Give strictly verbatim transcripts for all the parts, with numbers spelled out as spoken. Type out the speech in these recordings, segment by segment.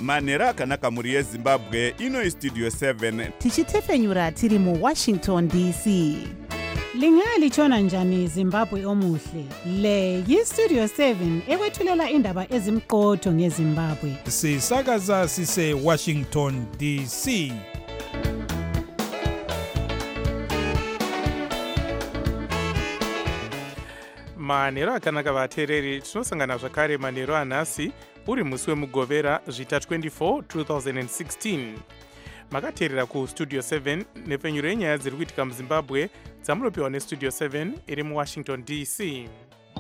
manhero akanaka mhuri yezimbabwe. Ino istudio seven tichitefenyura tiri muwashington D C. Lingalitshona njani Zimbabwe omuhle? Le yistudio seven ekwethulela indaba ezimqotho ngeZimbabwe. Sisakaza sise Washington D C. Manhero akanaka vateereri, tinosangana zvakare manhero anhasi uri musi wemugovera zvita twenty-four twenty sixteen. Makateerera kustudio seven nepfenyuro yenyaya dziri kuitika muZimbabwe dzamunopiwa nestudio seven iri muwashington D C.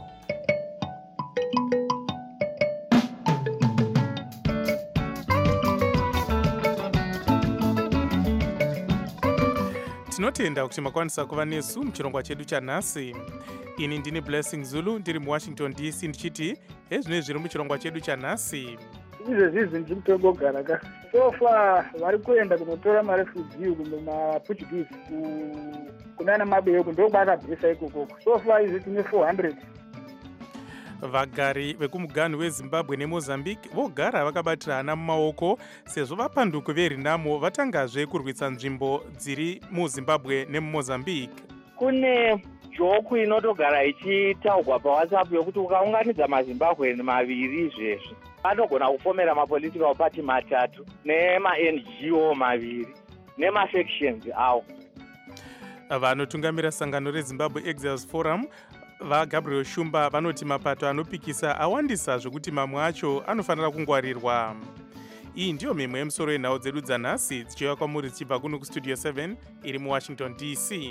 Tinotenda kuti makwanisa kuva nesu muchirongwa chedu chanhasi. Ini ndini Blessing Zulu ndiri muwashington D C ndichiti ezvino zviri muchirongwa chedu chanhasi. Izvezvi ndiri kutongogara ka. So far vari kuenda kunotora marefugee kumaPortuguese kunana Mabeuku ndokwakabvisa ikoko. So far izvi tine four hundred. Vagari vekumuganhu weZimbabwe neMozambique vogara vakabatirana mumaoko sezvo vapanduko veRenamo vatangazve kurwisa nzvimbo dziri muZimbabwe nemuMozambique. Kune joku inotogara ichitaugwa paWhatsApp yokuti ukaunganidza maZimbabwe maviri izvezvi anogona kufomera mapolitical party matatu nema-N G O maviri nemafactions awo. Vanotungamira sangano reZimbabwe Exiles Forum vaGabriel Shumba vanoti mapato anopikisa awandisa zvokuti mamwe acho anofanira kungwarirwa. Iyi ndiyo mimwe yemusoro yenhau dzedu dzanhasi dzichiuya kwamuri dzichibva kuno kustudio seven iri muwashington D C.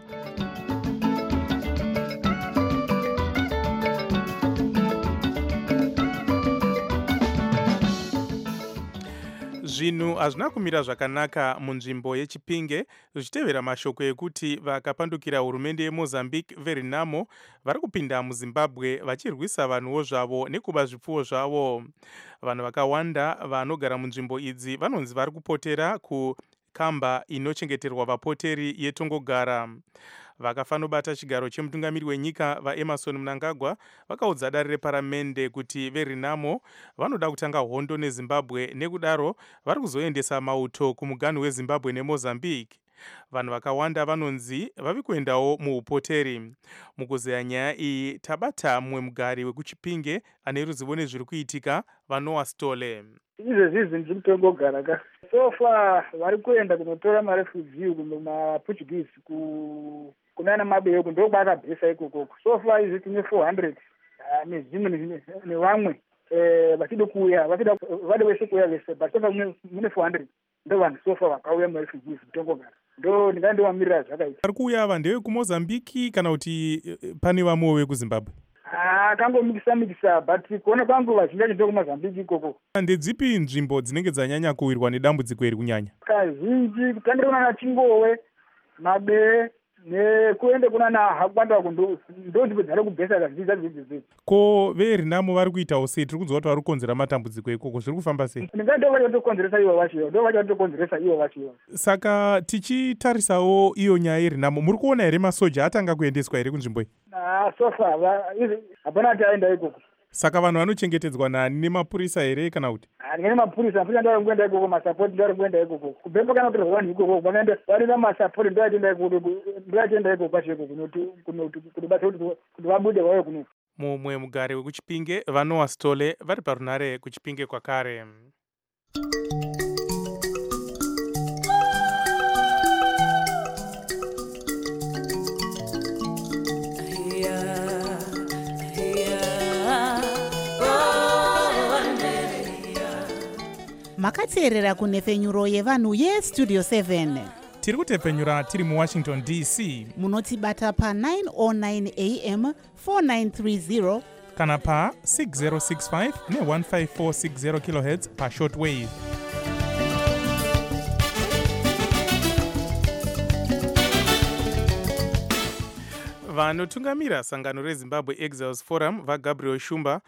Zvinhu hazvina kumira zvakanaka munzvimbo yeChipinge zvichitevera mashoko ekuti vakapandukira hurumende yeMozambique veRenamo vari kupinda muZimbabwe vachirwisa vanhuwo zvavo nekuba zvipfuwo zvavo. Vanhu vakawanda vanogara munzvimbo idzi vanonzi vari kupotera kukamba inochengeterwa vapoteri yetongogara. Vakafanobata chigaro chemutungamiri wenyika vaEmerson Mnangagwa vakaudza dare reparamende kuti veRenamo vanoda kutanga hondo neZimbabwe, nekudaro vari kuzoendesa mauto kumuganhu weZimbabwe neMozambique. Vanhu vakawanda vanonzi vavi kuendawo muupoteri. Mukuzeya nyaya iyi tabata mumwe mugari wekuChipinge ane ruzivo nezviri kuitika, vaNoah Stole. Izvezvi ndiri kutongogara ka. So far vari kuenda kunotora marefugee kumaPortuguese kunana Mabeuku ndokwakabvisa ikoko. So far izvi tine four hundred nezvimwe nevamwe vachida kuuya vachida vade vese kuuya vese but so far mune four hundred ndo vanhu so far vakauya murefugees kutongogara. Ndo ndingandovamirira zvakaita. Vari kuuya ava ndevekuMozambique kana kuti pane vamwewo vekuZimbabwe? Akangomikisa mikisa but kuona kwangu vazhinji vacho ndokuMozambique ikoko. Ndedzipi nzvimbo dzinenge dzanyanya kuwirwa nedambudziko iri kunyanya? Kazhinji kutangira kunana Chingowe, Mabe nekuende kunana Hakwanda kundo ndo nzvimbo dzari kubhesa kazhinji dzadzidzi. Ko veRenamo vari kuitawo sei? Tiri kunzwa kuti vari kukonzera matambudziko ikoko, zviri kufamba sei? Ndingati vacho vatokonzeresa ivo vacho, ndo vacho vatokonzeresa ivo vacho. Saka tichitarisawo iyo nyaya yeRenamo, muri kuona here masoja atanga kuendeswa here kunzvimbo iyi? Ah, so far hapana kuti aenda ikoko. Saka vanhu vanochengetedzwa nani, nemapurisa here kana kuti? Ndine mapurisa, mapurisa ndo ari kuenda ikoko, masapoti ndo ari kuenda ikoko. Kubvemba kana kuti vanhu ikoko vanoenda vari namasapoti ndo achienda ikoko, ndo achienda ikoko kwacho ikoko kuti basa kuti vabude vauye kuno. Mumwe mugari wekuChipinge vaNoah Stole vari parunhare kuChipinge kwakare. Makateerera kunefenyuro yevanhu yestudio seven. Tiri kutefenyura tiri muWashington D C. Munotibata pa nine oh nine A M four nine three zero kana pa six zero six five ne one five four six zero kilohertz pa shortwave. Vanotungamira sangano reZimbabwe Exiles Forum vaGabriel Shumba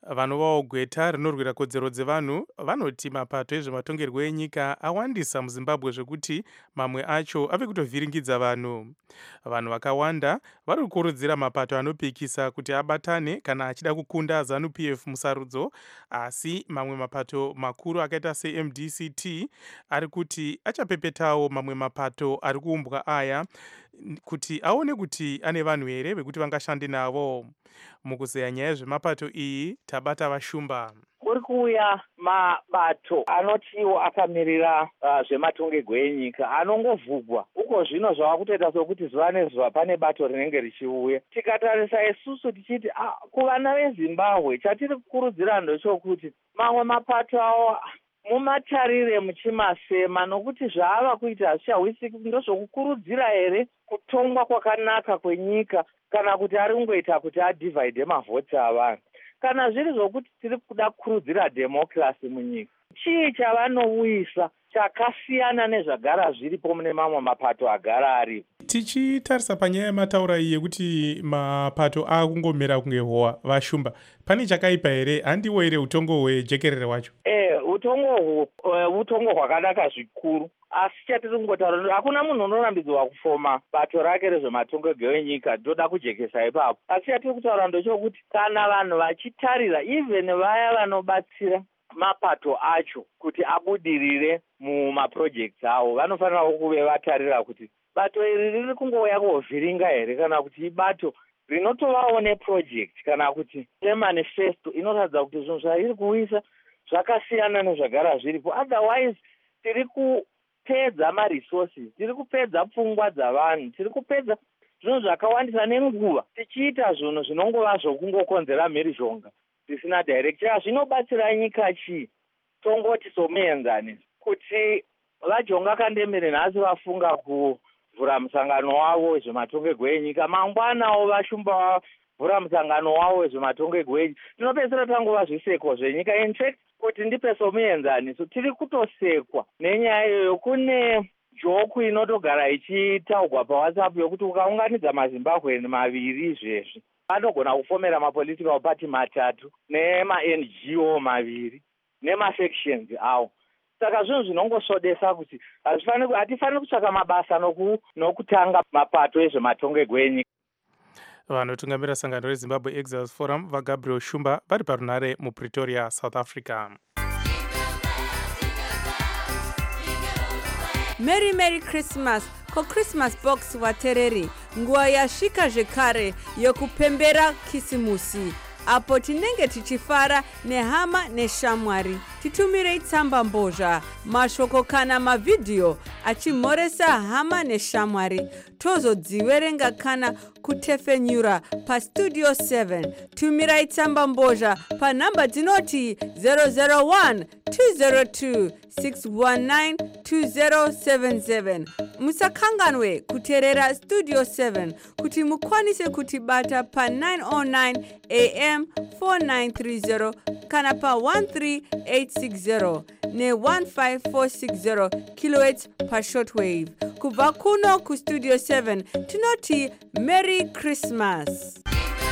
vanovawo gweta rinorwira kodzero dzevanhu vanoti mapato ezvematongerwo enyika awandisa muzimbabwe zvekuti mamwe acho ave kutovhiringidza vanhu. Vanhu vakawanda vari kukurudzira mapato anopikisa kuti abatane kana achida kukunda zanu P F musarudzo, asi mamwe mapato makuru akaita se-M D C T ari kuti achapepetawo mamwe mapato ari kuumbwa aya kuti aone kuti ane vanhu here vekuti vangashande navo. Mukuzeya nyaya zvemapato iyi tabata vashumba. Kuri kuuya mabato anotiwo akamirira uh, zvematongerwo enyika anongovhugwa uko zvino zvava kutoita sokuti zuva nezuva pane bato rinenge richiuya. Tikatarisa isusu tichiti ah, kuvana veZimbabwe chatiri kukurudzira ndochokuti mamwe mapato awo mumatarire muchimasema nokuti zvaava kuita hazvichawisiki ndozvokukurudzira here kutongwa kwakanaka kwenyika kana kuti ari kungoita kuti adivhaidhe mavhoti avanhu. Kana zviri zvokuti tiri kuda kukurudzira democracy munyika, chii chavanouyisa chakasiyana nezvagara zviripo mune mamwe mapato agara aripo? Tichitarisa panyaya yemataura iyi yekuti mapato akungomera kunge howa, vashumba, pane chakaipa here? Handiwo here utongo hwejekerere wacho? Eh, utongo uh, utongo hwakanaka zvikuru, asi chatiri kungotaura hakuna munhu unorambidzwa kufoma bato rake rezvematongerwo enyika ndoda kujekesa ipapo. Asi chatiri kutaura ndochokuti kana vanhu vachitarira even vaya vanobatsira mapato acho kuti abudirire mumaprojects avo vanofanira kuve vatarira kuti bato iri riri kungouya kovhiringa here kana kuti ibato rinotovawo neproject kana kuti nemanifesto inoratidza kuti zvinhu zvariri kuuyisa zvakasiyana nezvagara zviripo. Otherwise tiri kupedza maresources, tiri kupedza pfungwa dzavanhu, tiri kupedza zvinhu zvakawandisa nenguva tichiita zvinhu zvinongova zvokungokonzera mhirizhonga zvisina direction. Zvinobatsira nyika chii? Tongoti somuenzanisi kuti vajonga kandemire nhasi vafunga kuvhura musangano wavo wezvematongerwo enyika, mangwanawo vashumba vavhura musangano wavo wezvematongerwo enyika, tinopedzisira tangova zviseko zvenyika. In fact kuti ndipe somuenzaniso tiri kutosekwa nenyaya iyoyo. Kune joku inotogara ichitaugwa pawhatsapp yokuti ukaunganidza mazimbabweni maviri izvezvi anogona kufomera mapolitical party matatu nema-N G O maviri nemafactions awo. Saka zvinhu zvinongosvodesa kuti hatifaniri kutsvaka mabasa nokutanga mapato ezvematongerwo enyika. Vanotungamira sangano reZimbabwe Exiles Forum vaGabriel Shumba vari parunare muPretoria, South Africa. Merry Merry Christmas ko Christmas box vatereri, nguva yasvika zvekare yokupembera kisimusi, apo tinenge tichifara nehama neshamwari. Titumirei tsamba mbozha, mashoko kana mavhidhiyo achimhoresa hama neshamwari. Tozodziverenga kana kutefenyura pastudio seven. Tumirai tsamba mbozha panhamba dzinoti zero zero one two zero two six one nine two zero seven seven. Musakanganwe kuteerera Studio seven kuti mukwanise kutibata pa nine oh nine A M four nine three zero kana pa one three eight six zero ne one five four six zero kilohertz pa shortwave. Kubva kuno ku Studio seven tinoti Merry Christmas.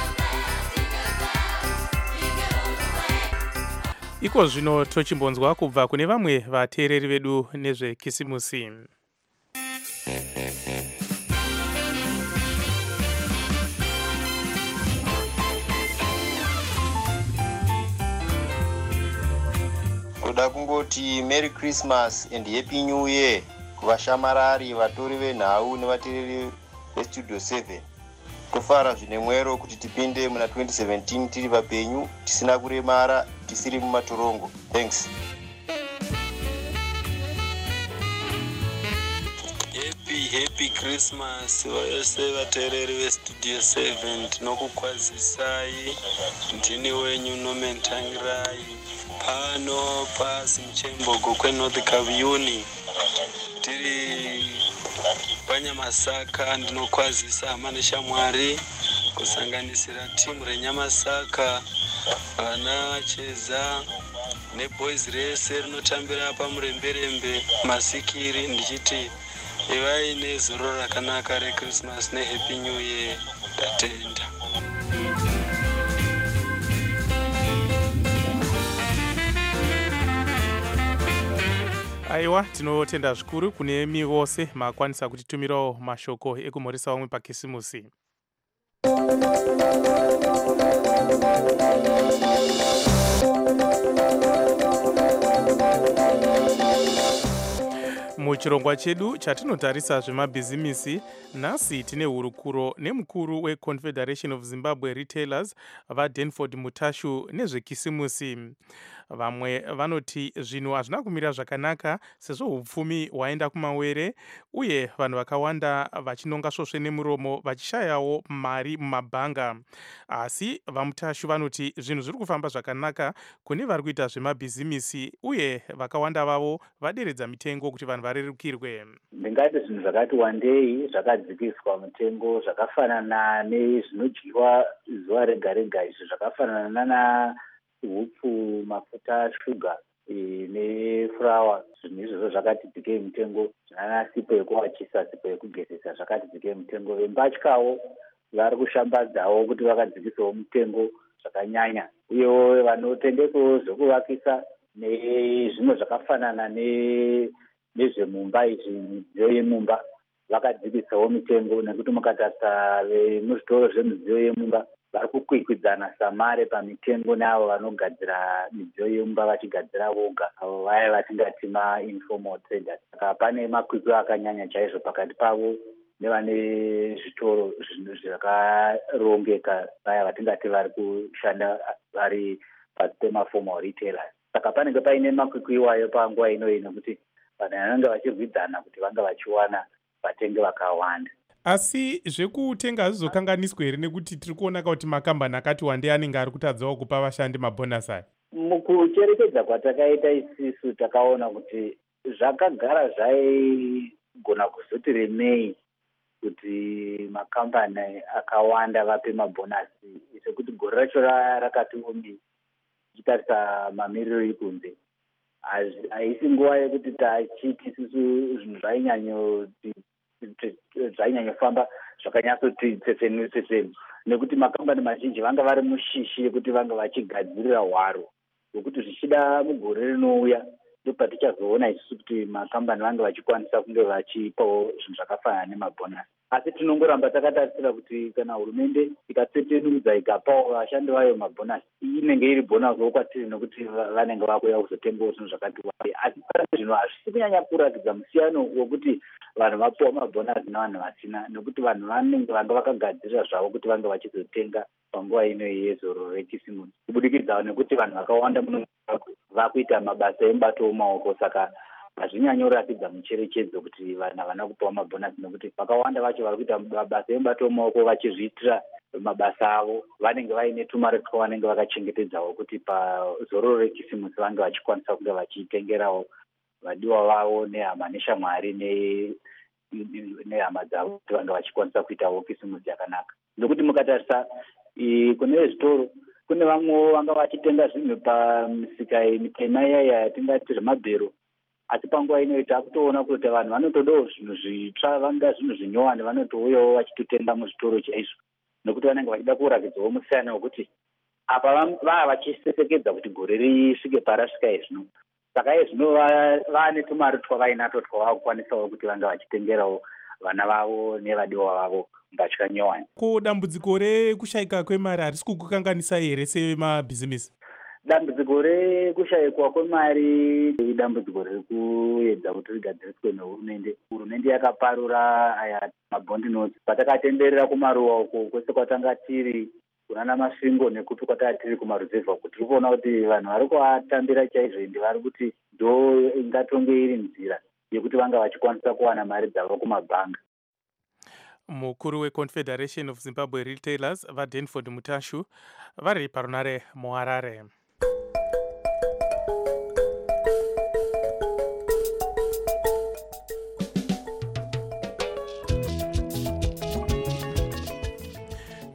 Iko zvino tochimbonzwa kubva kune vamwe vateereri vedu nezvekisimusi. Kuda kungoti Merry Christmas and Happy New Year kuvashamarari, vatori venhau nevateereri veStudio seven. Tofara zvine mwero kuti tipinde muna twenty seventeen tiri vapenyu, tisina kuremara, tisiri mumatorongo. Thanks. Happy happy Christmas vayose vateereri veStudio seven. Tinokukwazisai, ndini wenyu Nomentangirai pano pasi Mchembogo kweNorth Kaviyuni tiri Panyamasaka. Ndinokwazisa hama neshamwari kusanganisira timu reNyamasaka, vana Cheza neboys rese rinotambira pamuremberembe masikiri, ndichiti ivai nezuro rakanaka reChristmas neHappy New Year. Tatenda. aiwa tinotenda zvikuru kune imi vose makwanisa kutitumirawo mashoko ekumhoresa vamwe pakisimusi. Muchirongwa chedu chatinotarisa zvemabhizimisi, nhasi tine hurukuro nemukuru weConfederation of Zimbabwe Retailers vaDanford Mutashu nezvekisimusi. Vamwe vanoti zvinhu hazvina kumira zvakanaka sezvo hupfumi hwaenda kumawere uye vanhu vakawanda vachinonga svosve nemuromo vachishayawo mari mumabhanga. Asi vaMutashu vanoti zvinhu zviri kufamba zvakanaka kune vari kuita zvemabhizimisi uye vakawanda vavo vaderedza mitengo kuti vanhu varerukirwe. Ndingati zvinhu zvakati wandei zvakadzikiswa mutengo zvakafanana nezvinodyiwa zuva rega rega, izvi zvakafanana na hupfu, mafuta, shuga nefurawa. Zvinhu izvozvo zvakati dzikei mutengo, zvinana sipo yekuwachisa, sipo yekugezesa zvakati dzikei mutengo. Vembatyawo vari kushambadzawo kuti vakadzikisawo mutengo zvakanyanya, uyewo vanotengesawo zvekuvakisa nezvimwe zvakafanana nezvemumba, izvi midziyo yemumba vakadzikisawo mitengo, nekuti mukatarisa vemuzvitoro zvemidziyo yemumba vari kukwikwidzana samare pamitengo neavo vanogadzira midziyo yemumba vachigadzira voga, avo vaya vatingati ma-informal traders. Saka pane makwikwi akanyanya chaizvo pakati pavo nevane zvitoro zvakarongeka, vaya vatingati vari kushanda vari pasi pemaformal retailers. Saka panenge paine makwikwi iwayo panguva inoyi nekuti vanhu vanenge vachirwidzana kuti vanga vachiwana vatengi vakawanda. Asi zvekutenga hazvizokanganiswa here nekuti tiri kuona kuti makambani akati wandei anenge ari kutadzawo kupa vashandi mabhonasi aya? Mukucherekedza kwatakaita isisu takaona kuti zvakagara zvaigona kuzoti remei kuti makambani akawanda vape mabhonasi, sekuti gore racho rakati omi tichitarisa mamiriro ekunze. Haisi nguva yekuti tachiti isusu zvinhu zvainyanyofamba zvakanyatsoti tsetsenu tsetsenu, nekuti makambani mazhinji vanga vari mushishi yekuti vanga vachigadzirira hwaro hwekuti zvichida mugore rinouya ndopatichazoona isusu kuti makambani vanga vachikwanisa kunge vachipawo zvinhu zvakafanana nemabhonasi. Asi tinongoramba takatarisira kuti kana hurumende ikatsetenudza ikapawo vashandi vayo mabhonasi, inenge iri bhonasawo kwatiri nekuti vanenge vakuya kuzotengawo zvinhu zvakati wandei. Asi pane zvinhu hazvisi kunyanya kuratidza musiyano wekuti vanhu vapiwa mabhonasi navanhu vasina, nekuti vanhu vanenge vanga vakagadzirira zvavo kuti vange vachizotenga panguva inoyi yezororo rekisimusi, kubudikidza nekuti vanhu vakawanda muno vakuita mabasa emubato wemaoko. Saka hazvinyanyi kuratidza mucherechedzo kuti vanhu havana kupiwa mabhonasi, nekuti vakawanda vacho vari kuita mabasa emubato wemaoko vachizviitira mabasa avo, vanenge vaine tumari twavo vanenge vakachengetedzawo kuti pazororo rekisimusi vange vachikwanisa kunge vachitengerawo vadiwa vavo nehama neshamwari nehama dzavo kuti vange vachikwanisa kuitawo kisimusi yakanaka. Nekuti mukatarisa kune zvitoro kune vamwewo vanga vachitenga zvinhu pamisika mitema iyaya yatingati zvemabhero, asi panguva inoyi takutoona kuti vanhu vanotodawo zvinhu zvitsva, vanga zvinhu zvinyowani vanotouyawo vachitotenga muzvitoro chaizvo, nekuti vanenge vachida kurakidzawo musiyana wekuti apa vava vachisesekedza kuti gore risvike parasvika izvino. Saka izvino vaane tumari twavainato twavakukwanisawo kuti vanga vachitengerawo vana vavo nevadiwa vavo mbatya nyowani. Ko dambudziko rekushayika kwemari harisi kukukanganisa here semabhizimisi? Dambudziko rekushayikwa kwemari idambudziko riri kuedza kuti rigadziriswe nehurumende. Hurumende yakaparura aya mabondi notes patakatenderera kumaruwa uko kwese kwatanga tiri kunana masvingo nekuti kwatanga tiri kumaruzevha, kuti tiri kuona kuti vanhu vari kuatambira chaizvo, ende vari kuti ndo ingatonge iri nzira yekuti vanga vachikwanisa kuwana mari dzavo kumabhanga. Mukuru weConfederation of Zimbabwe Retailers vaDanford Mutashu vari parunare muHarare.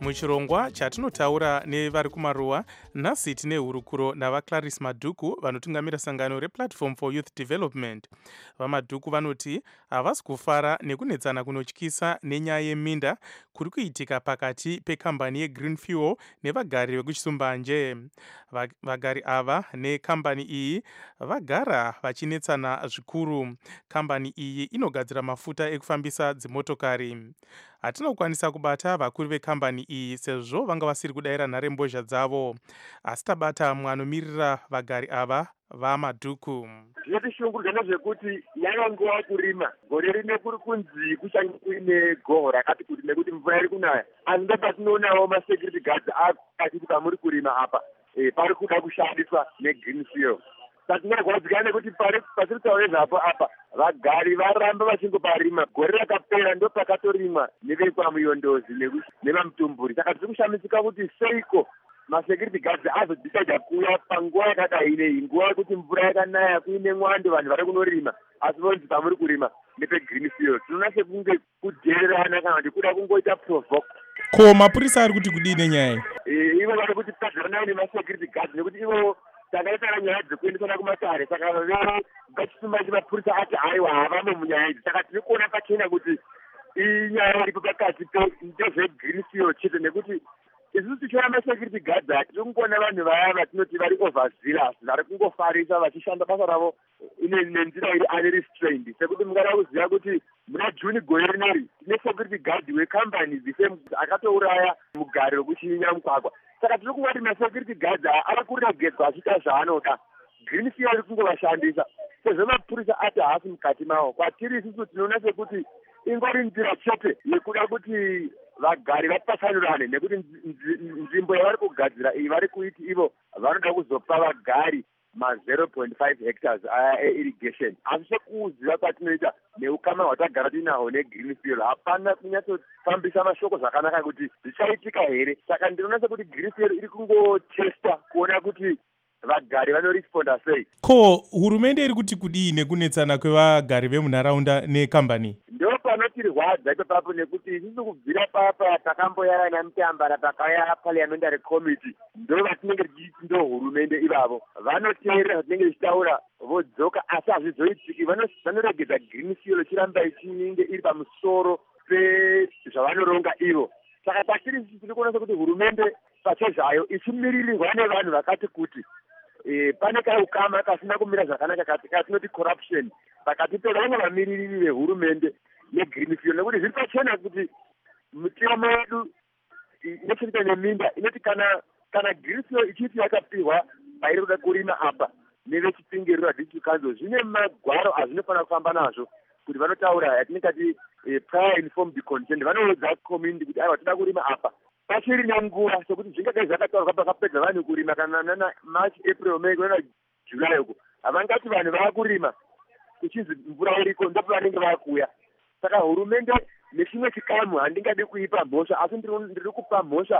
muchirongwa chatinotaura nevari kumaruwa, nhasi tine hurukuro navaClarice Madhuku vanotungamira sangano replatform for youth development. VaMadhuku vanoti havasi kufara nekunetsana kunotyisa nenyaya yeminda kuri kuitika pakati pekambani yeGreen Fuel nevagari vekuchisumbanje. Vagari ava nekambani iyi vagara vachinetsana zvikuru. Kambani iyi inogadzira mafuta ekufambisa dzimotokari. Hatina kukwanisa kubata vakuru vekambani iyi sezvo vanga vasiri kudayira nharembozha dzavo, asi tabata mumwe anomirira vagari ava vaMadhuku. Zvinotishungurudza ndezvekuti yava nguva kurima. Gore rine kuri kunzi kuchange kuine goho rakati kuti nekuti mvura iri kunaya. Asi ndo patinoonawo masecurity guards akati pamuri kurima apa e, pari kuda kushandiswa neGreen Fuel. Patinorwadzika nekuti pasiri kutaurezvapo apa vagari varamba vachingoparima. Gore rakapera ndo pakatorimwa nevekwaMuyondozi nevaMutumburi. Saka tiri kushamisika kuti seiko masecurity guards azodecida kuuya panguva yakadai inei, nguva yekuti mvura yakanaya kuine mwando vanhu vari kunorima, asi vonzi pamuri kurima nepeGreen Fuel. Tinoona sekunge kudererana kana kuti kuda kungoita provoke. Ko mapurisa ari kuti kudii nenyaya iyi? Ivo vari kuti padzana nemasecurity guards nekuti ivo takaitara nyaya dzekuendesana kumatare, saka vachisumba chimapurisa ati haiwa havamo munyaya idzi. Saka tiri kuona pachena kuti inyaya iripo pakati pezveGreen Fuel chete, nekuti isusu tichiona masecurity guards ati tiri kungoona vanhu vaya vatinoti vari overzealous, vari kungofarisa vachishanda basa ravo nenzira iri unrestrained. Sekuti mungada kuziva kuti muna Juni gore rineri tine security guard wekambani dzifem akatouraya mugari wekuchinya mugwagwa. Saka tiri kuona kuti masecurity guards ari kuregedzwa achiita zvaanoda, Green Fuel iri kungovashandisa sezvo mapurisa ati haasi mukati mavo. Kwatiri isusu tinoona sekuti ingori nzira chete yekuda kuti vagari vapasanurane, nekuti nzvimbo yavari kugadzira iyi vari kuiti ivo vanoda kuzopa vagari ma zero point five hectares aya eirrigation. Asi sekuziva kwatinoita neukama hwatagara tinahwo neGreen Fuel, hapana kunyatsofambisa mashoko zvakanaka kuti zvichaitika here. Saka ndinoona sekuti Green Fuel iri kungotesta kuona kuti vagari vanoresponda sei. Ko hurumende iri kuti kudii nekunetsana kwevagari vemunharaunda nekambani? Ndo panotirwadza ipapo nekuti isusu kubvira papa takamboyara namutambara pakauya parliamentary committee, ndo vatinenge tichiti ndo hurumende ivavo vanoteerera zvatinenge tichitaura vodzoka, asi hazvizoitiki. Vanoregedza Green Fuel ichiramba ichinge iri pamusoro pezvavanoronga ivo. Saka patiri isusu tiri kuona sekuti hurumende pachezvayo ichimiririrwa nevanhu vakati kuti E, pane kaukama kasina kumira zvakanaka katinoti corruption pakati pevamwe vamiririri vehurumende neGreen Fuel, nekuti zviri pachena kuti mitemo yedu inechekuita neminda inoti kana kana Green Fuel ichiti yakapihwa pairi kuda kurima apa nevechipinge district council, zvine magwaro azvinofanira kufamba nazvo kuti vanotaura yatinenge ati prior informed consent. Vanoudza community kuti aiwa toda kurima apa pachiri nenguva, sekuti zvingadai zvakataurwa pakapedza vanhu kurima kana nana March, April, May kuenda July uko, havangati vanhu vakurima kuchinzi mvura iriko ndipo vanenge vakuya. Saka hurumende nechimwe chikamu handingadi kuipa mhosva, asi ndiri kupa mhosva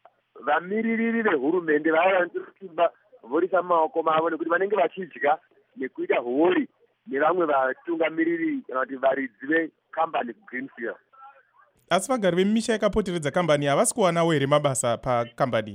vamiririri vehurumende vaya vanotisimba vorisa maoko mavo, nekuti vanenge vachidya nekuita hori nevamwe vatungamiriri kana kuti varidzi vekambani Green Fuel. Asi vagari vemisha yakapoteredza kambani havasi kuwanawo here mabasa pakambani?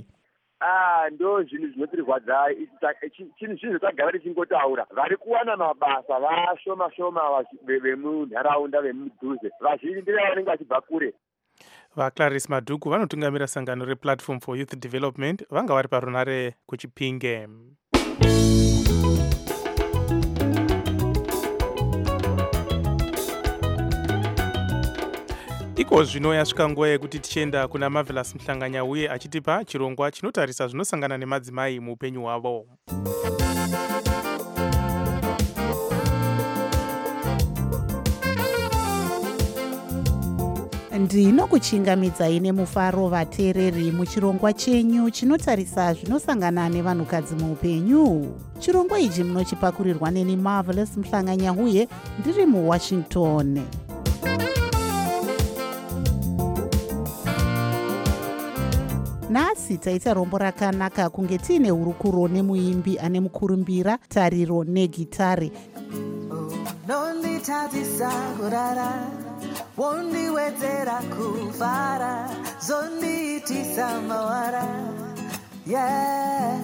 Ah, ndo zvinhu zvinotirwadza. Chinhu zvinhu tagara tichingotaura, vari kuwana mabasa vashoma shoma vemunharaunda vemudhuze, vazhinji ndire vanenge vachibva kure. VaClarice Madhuku vanotungamira sangano replatform for youth development vanga vari parunare kuChipinge. Iko zvino yasvika nguva yekuti tichienda kuna Marvelous Muhlanganya uye achitipa chirongwa chinotarisa zvinosangana nemadzimai muupenyu hwavo. ndinokuchingamidzai nemufaro vateereri muchirongwa chenyu chinotarisa zvinosangana nevanhukadzi muupenyu. Chirongwa ichi munochipakurirwa neni Marvelous Muhlanganya uye ndiri muWashington. Nhasi taita rombo rakanaka kunge tiine hurukuro nemuimbi ane mukurumbira, tariro negitari. wondiwedzera kufara zondiitisa mawara yeah.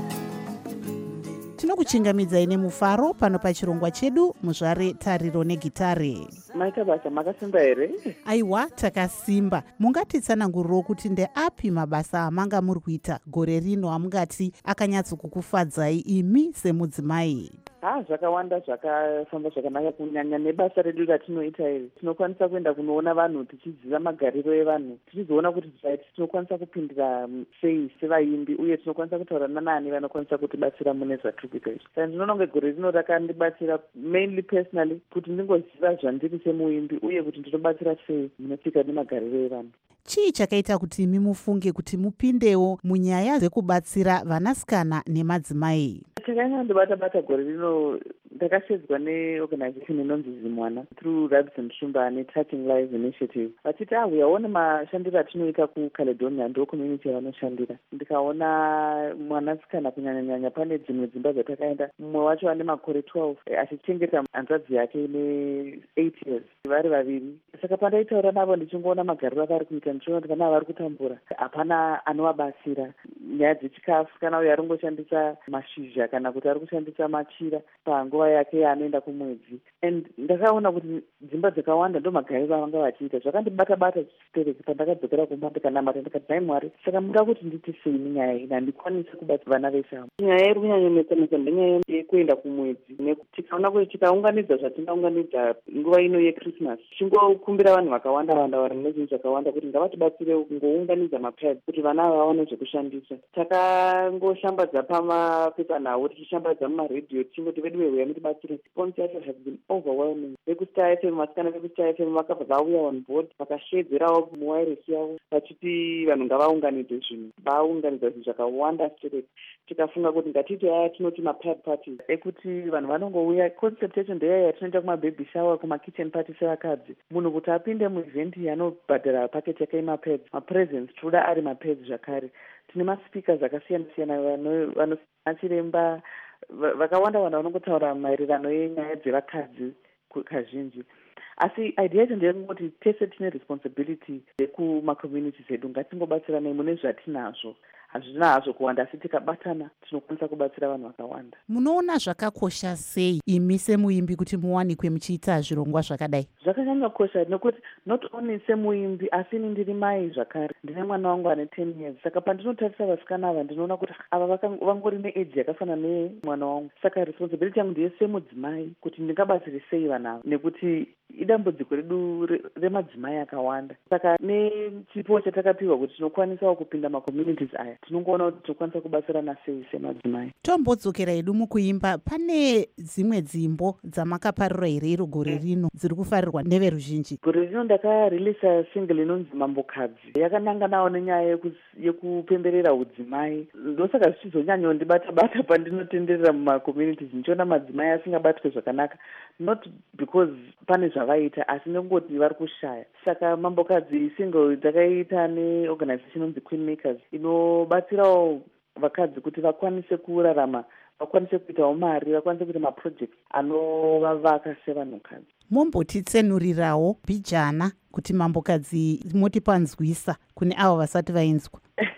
Tinokuchingamidzai nemufaro pano pachirongwa chedu muzvare tariro negitare. Maita basa makasimba here? Aiwa, takasimba. Mungatitsananguriro kuti ndeapi mabasa amanga muri kuita gore rino amungati akanyatsokukufadzai imi semudzimai? Ha, zvakawanda zvakafamba zvakanaka kunyanya nebasa redu ratinoita iri. Tinokwanisa kuenda kunoona vanhu tichiziva magariro evanhu. Tichizoona kuti tinokwanisa kupindira sei sevaimbi uye tinokwanisa kutaura nanani vanokwanisa kutibatsira mune zvatiri kuita izvi. Saka ndinoona kunge gore rino rakandibatsira mainly personally kuti ndingoziva zvandiri semuimbi uye kuti ndinobatsira sei munotsika nemagariro evanhu. Chii chakaita kuti imi mufunge kuti mupindewo munyaya dzekubatsira vanasikana nemadzimai? Chakanyanya ndibata-bata gore rino ndakashedzwa neorganization inonzi Zimwana through Robinson Shumba neTouching Lives Initiative. Vachiti ah, uyaona mashandiro atinoita kuCaledonia ndo community yavanoshandira. Ndikaona mwanasikana kunyanya-nyanya pane dzimwe dzimba dzatakaenda. Mumwe wacho ane makore twelve achichengeta hanzvadzi yake ne eight years. Vari vaviri. Saka pandaitaura navo ndichingoona magariro avari kuita ndichiona kuti vana vari kutambura. Hapana anovabatsira. Nyaya dzechikafu kana uyo arongoshandisa mashizha kana kuti ari kushandisa machira panguva yake yaanoenda kumwedzi. And ndakaona kuti dzimba dzakawanda ndo magariro avanga vachiita. Zvakandibata-bata chibereki pandakadzokera kumba ndikanamata ndikati nhai Mwari, saka muda kuti nditi sei nenyaya iyi handikwanisi kubatsira vana vese ava. Nyaya iri kunyanyonetsanetsa ndenyaya yekuenda kumwedzi. Tikaona kuti tikaunganidza zvatingaunganidza nguva ino yeChristmas, tichingokumbira vanhu vakawanda wanda vari nezvinhu zvakawanda kuti ngavatibatsire kungounganidza mapads kuti vana ava vaone zvekushandisa. Takangoshambadza pamapepanhau tichishambadza mumaredhiyo tichingoti vedu vehuya mutibatsire. Response yacho has been overwhelming. VekuStar F M, vasikana vekuStar F M vakabva vauya on board vakashedzerawo muwairesi yavo vachiti vanhu ngavaunganidze zvinhu. Vaunganidza zvinhu zvakawanda straight. Tikafunga kuti ngatiite aya tinoti mapad parties ekuti vanhu vanongouya. Concept yacho ndeyaya yatinoita kumababy shower, kumakitchen party sevakadzi. Munhu kuti apinde muevhenti anobhadhara paketi yake mapads, mapresents toda ari mapads zvakare. Tine maspeakers akasiyana-siyana vanosachiremba vakawanda wanda vanongotaura maererano enyaya dzevakadzi kazhinji. Asi idea yacho ndeyekungoti tese tine responsibility yekumacommunities edu, ngatingobatsiranai mune zvatinazvo. Hazvina hazvo kuwanda asi tikabatana tinokwanisa kubatsira vanhu vakawanda. Munoona zvakakosha sei imi semuimbi kuti muwanikwe muchiita zvirongwa zvakadai? Zvakanyanya kukosha nekuti not only semuimbi asi ini ndiri mai zvakare. Ndine mwana wangu ane ten years. Saka pandinotarisa vasikana ava ndinoona kuti ava vangori neage yakafanana nemwana wangu. Saka responsibility yangu ndiye semudzimai kuti ndingabatsire sei vana ava nekuti idambudziko redu remadzimai akawanda. Saka nechipo chatakapiwa kuti tinokwanisawo kupinda macommunities aya tinongoona kuti tinokwanisa kubatsirana sei semadzimai. Tombodzokera edu mukuimba, pane dzimwe dzimbo dzamakaparira here iro gore rino dziri kufarirwa neveruzhinji? Gore rino ndakareleasa single inonzi Mambokadzi. Yakananganawo nenyaya yekupemberera udzimai. Ndosaka zvichizonyanya ndibata-bata pandinotenderera mumacommunities ndichiona madzimai asingabatwe zvakanaka, not because pane zvavaita asi nengoti vari kushaya. Saka Mambokadzi single takaita neorganization inonzi Queen Makers inobatsirawo vakadzi kuti vakwanise kurarama, vakwanise kuitawo mari, vakwanise kuita maprojects anovavaka sevanhukadzi. Mombotitsenurirawo bijana kuti Mambokadzi motipanzwisa kune avo vasati vainzwa.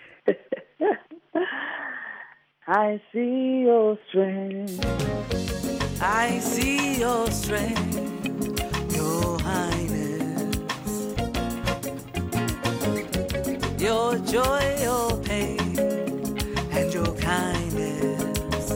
I see your strength, I see your strength, your highness, your joy, your pain, and your kindness.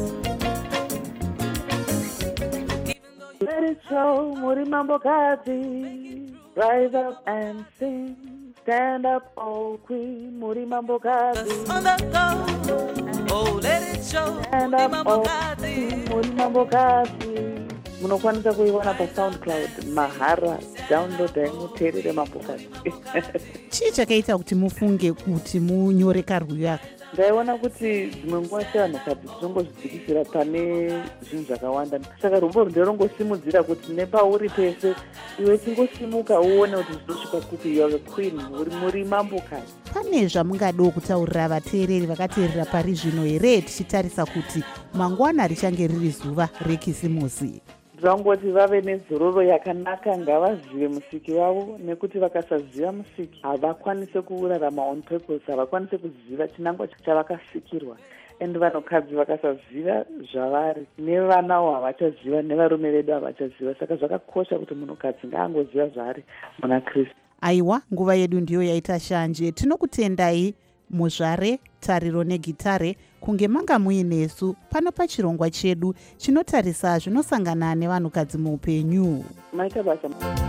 Let it show, Muri Mambokadzi, rise up and sing. Stand up, oh Queen, Muri Mambokadzi. On the go, oh let it show, Stand up, oh Queen, Muri Mambokadzi. Munokwanisa kuiwana pa SoundCloud, mahara, download muteerere Mambokadzi. Chii chakaita kuti mufunge kuti munyore karwiyo aka? Ndaiona kuti dzimwe nguva sevanhukadzi tinongozvidzikisira pane zvinhu zvakawanda. Saka rumbo ndorongosimudzira kuti nepauri pese iwe chingosimuka uone kuti zvinosvika kupi. You are a queen, uri muri Mambokadzi. Pane zvamungadawo kutaurira vateereri vakateerera pari zvino here tichitarisa kuti mangwana richange riri zuva rekisimusi? zvangoti vave nezororo yakanaka, ngavazive musiki wavo, nekuti vakasaziva musiki havakwanise kurarama on purpose, havakwanise kuziva chinangwa chavakasikirwa. And vanhukadzi vakasaziva zvavari, nevanawo havachaziva, nevarume vedu havachaziva. Saka zvakakosha kuti munhukadzi ngaangoziva zvaari muna Kristu. Aiwa, nguva yedu ndiyo yaita shanje. Tinokutendai muzvare, tariro negitare kunge manga muinesu pano pachirongwa chedu chinotarisa zvinosangana nevanhukadzi muupenyu. Maita basa.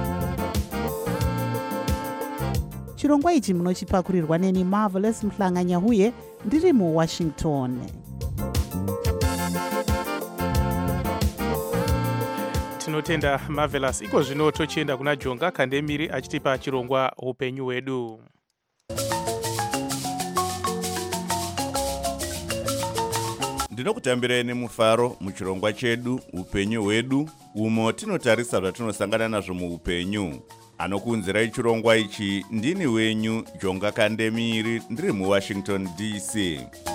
Chirongwa ichi munochipakurirwa neni Marvelous Mhlanganyahuye ndiri muWashington. Tinotenda Marvelous. Iko zvino tochienda kuna Jonga Kandemiri achitipa chirongwa upenyu hwedu. Ndinokutambira nemufaro muchirongwa chedu upenyu hwedu, umo tinotarisa zvatinosangana nazvo muupenyu. Anokunzirai chirongwa ichi ndini wenyu Jonga Kandemiri ndiri muWashington D C.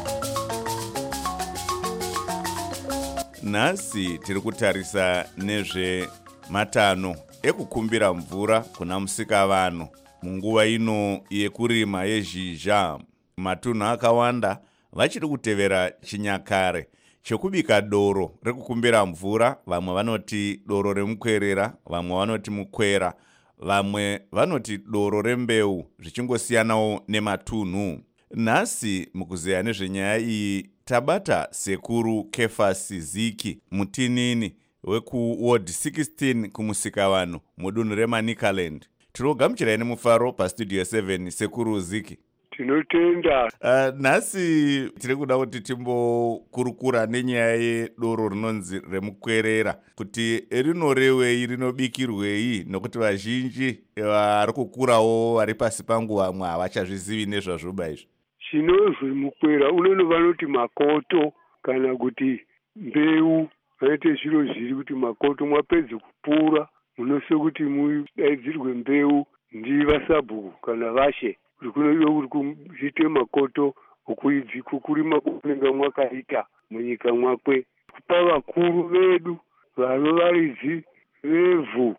Nhasi tiri kutarisa nezve matano ekukumbira mvura kuna musikavanhu munguva ino yekurima yezhizha. Matunhu akawanda vachiri kutevera chinyakare chekubika doro rekukumbira mvura. Vamwe vanoti doro remukwerera, vamwe vanoti mukwera, vamwe vanoti doro rembeu, zvichingosiyanawo nematunhu. Nhasi mukuzeya nezvenyaya iyi tabata sekuru Kefasi Ziki mutinini weku Ward sixteen kumusikavanhu mudunhu reManicaland. Tinogamuchirai nemufaro pastudio seven sekuru Ziki. Tinotenda. Uh, nhasi tiri kuda kuti timbokurukura nenyaya yedoro rinonzi remukwerera, kuti rinorewei, rinobikirwei, nokuti vazhinji vari kukurawo vari pasi pangu vamwe havachazvizivi nezvazvoba izvi. Chinozwi mukwera unono vanoti makoto kana kuti mbeu, vanoite zviro zviri kuti makoto mwapedza kupura munose kuti mudaidzirwe mbeu ndivasabhuku kana vashe. Kunodiwa kuti kuite makoto okuidziko kurima kunenge mwakaita munyika mwakwe. Kupa vakuru vedu vanovaridzi vevhu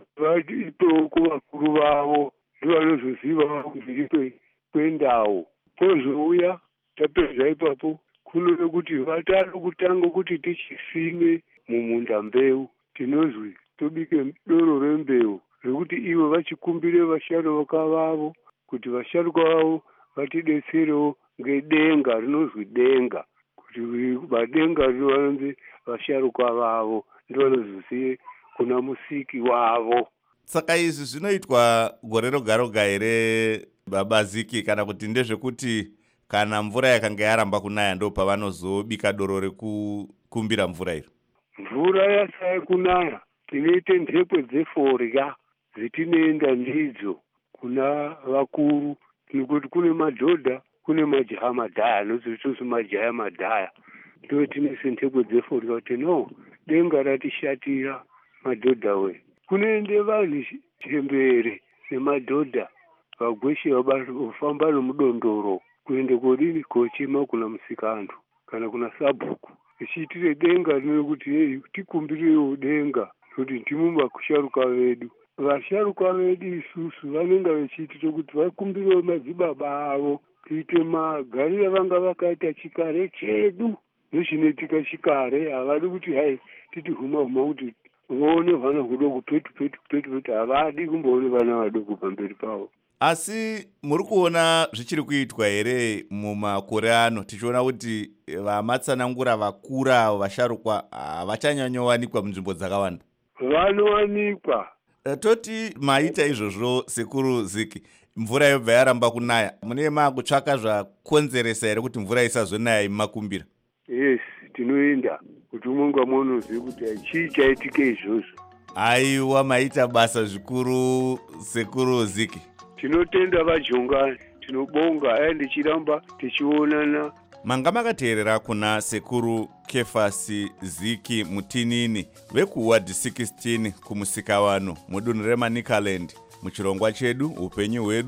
vatipewo kuvakuru vavo ndovanozoziva zviri kwendawo. Pozouya tapedza ipapo kunode kuti vatano kutanga kuti tichisime mumunda mbeu. Tinozwi tobike doro rembeu rekuti ivo vachikumbire vasharuka vavo kuti vasharuka vavo vatidetserewo ngedenga rinozwi denga, kuti vadenga rinovanzi vasharuka vavo ndovanozozive kuna musiki wavo. Saka izvi zvinoitwa gore roga roga here baba Ziki, kana kuti ndezvekuti kana mvura yakanga yaramba kunaya ndo pavanozobika doro rekukumbira mvura iri? Mvura yasaya kunaya tinoite nhepo dzeforya dzitinoenda ndidzo kuna vakuru, nekuti kune madhodha, kune majaha madhaya, nozotozi majaha madhaya. Ndo tinese nhepo dzeforya kuti no, denga ratishatira madhodha we. Kunoende vanhu chembere nemadhodha vagweshe vafamba nomudondoro kuende kodini kochema kuna musikantu kana kuna sabhuku. Ichiitire denga rino kuti hey, tikumbirirewo denga kuti ndimo vakusharuka vedu. Vasharuka vedu isusu vanenge vachiitire kuti vakumbirewo madzibaba avo kuite magariro vanga vakaita chikare chedu nechinoitika chikare. Havadi kuti hai titi huma huma kuti voone vana hudoko petu petu petu petu, havadi kumboone vana vadoko pamberi pavo. Asi muri kuona zvichiri kuitwa here mumakore ano, tichiona kuti vamatsanangura vakura vasharukwa havachanyanyowanikwa munzvimbo dzakawanda? Vanowanikwa. Toti maita izvozvo sekuru Ziki, mvura yobva yaramba kunaya, mune makutsvaka zvakonzeresa here kuti mvura isazonaya imakumbira? Yes, tinoenda kuti umwe ngamwe unoziva kuti chii chaitike izvozvo. Aiwa, maita basa zvikuru sekuru Ziki. Tinotenda vaJonga, tinobonga aya ndichiramba tichionana. Manga makateerera kuna sekuru Kefasi Ziki mutinini veku Ward sixteen kumusikavanhu mudunhu reManicaland muchirongwa chedu upenyu hwedu,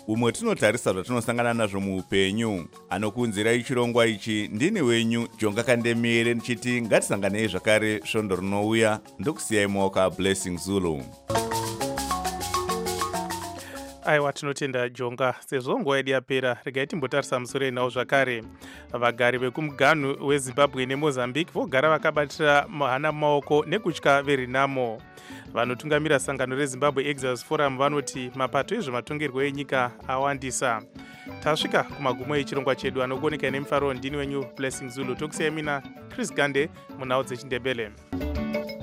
umwe tinotarisa zvatinosangana nazvo muupenyu. Anokunzirai chirongwa ichi ndini wenyu Jonga Kandemire ndichiti ngatisanganei zvakare svondo rinouya. Ndokusiyai mumaoko aBlessing Zulu. aiwa tinotenda Jonga. Sezvo nguva yedu yapera, regai timbotarisa musoro enawo zvakare. Vagari vekumuganhu weZimbabwe neMozambique vogara vakabatira hana mumaoko nekutya veRenamo. Vanotungamira sangano reZimbabwe Exodus Forum vanoti mapato ezvematongerwo enyika awandisa. Tasvika kumagumo echirongwa chedu, anokuoneka nemufaro ndini wenyu Blessing Zulu. Tokusiyai mina Chris Gande munhau dzechiNdebele.